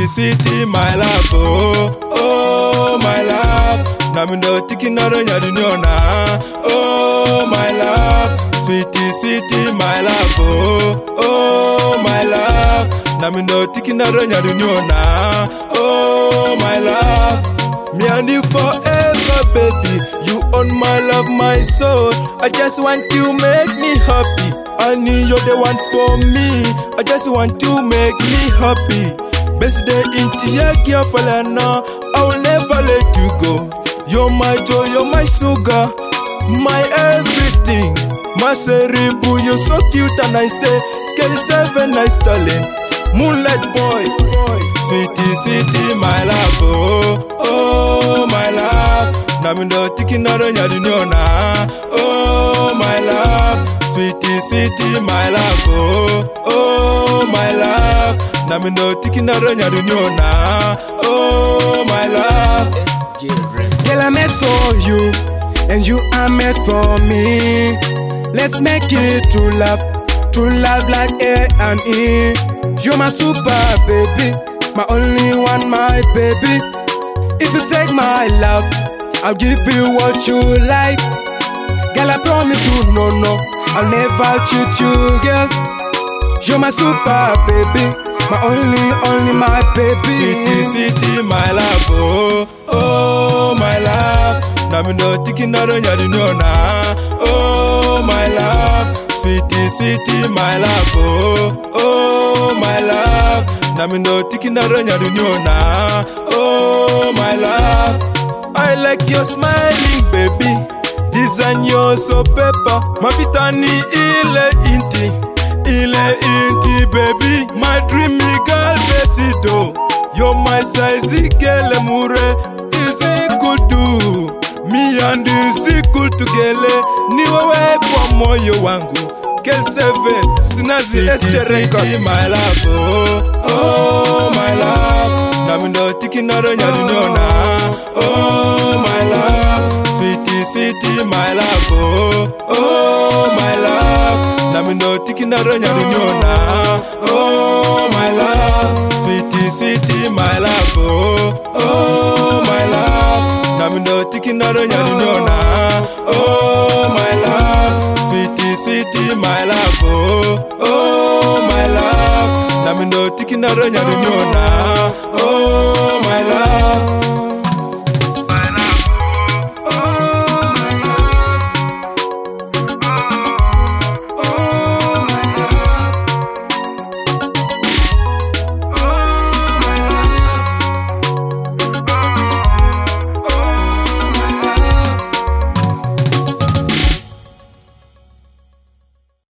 sweetie, my love, oh my love. Na mi ndo tiki na ronya dunyona, oh my love. Sweetie, my love, oh my love. Na mi ndo tiki na ronya dunyona, oh my love. Me and you forever, baby. You own my love, my soul. I just want to make me happy. I know you're the one for me. I just want to make me happy. Best day into your careful and now I will never let you go. You're my joy, you're my sugar, my everything. My cerebral, you're so cute and I say, Kelly 7 nice darling, moonlight boy. Sweetie, my love, oh my love. Na mi ndo tiki na ronya dunyona, oh my love. Sweetie, my love, oh my love. Na mi ndo tiki na ronya dunyona, oh my love. Girl, I'm made for you, and you are made for me. Let's make it true love like A and E. You're my super baby, my only one, my baby. If you take my love, I'll give you what you like. Girl, I promise you, no, I'll never cheat you, girl. You're my super baby, my only my baby. Sweetie, my love, oh my love. Na mi ndo tiki na ronya dunyona, oh my love. Sweetie, my love, oh my love. Na mi ndo tiki na ronya dunyona, oh my love. I like your smiling, baby. Design your so pepper. Mavitani ile inti, baby. My dreamy girl, besido. You're my size, girl, mure. Is equal to me and is equal to gele. Ni wewe kwa moyo wangu. Kel 7, Sinazi Este Records. My love, oh my love. Na mi ndo tiki na ronya dunyona, oh my love. Sweetie, my love, oh my love. Na mi ndo tiki na ronya dunyona, oh my love. Sweetie, my love, oh my love. Na mi ndo tiki na ronya dunyona, oh my love. Sweetie, my love, oh my love. Na mi ndo tiki na ronya dunyona.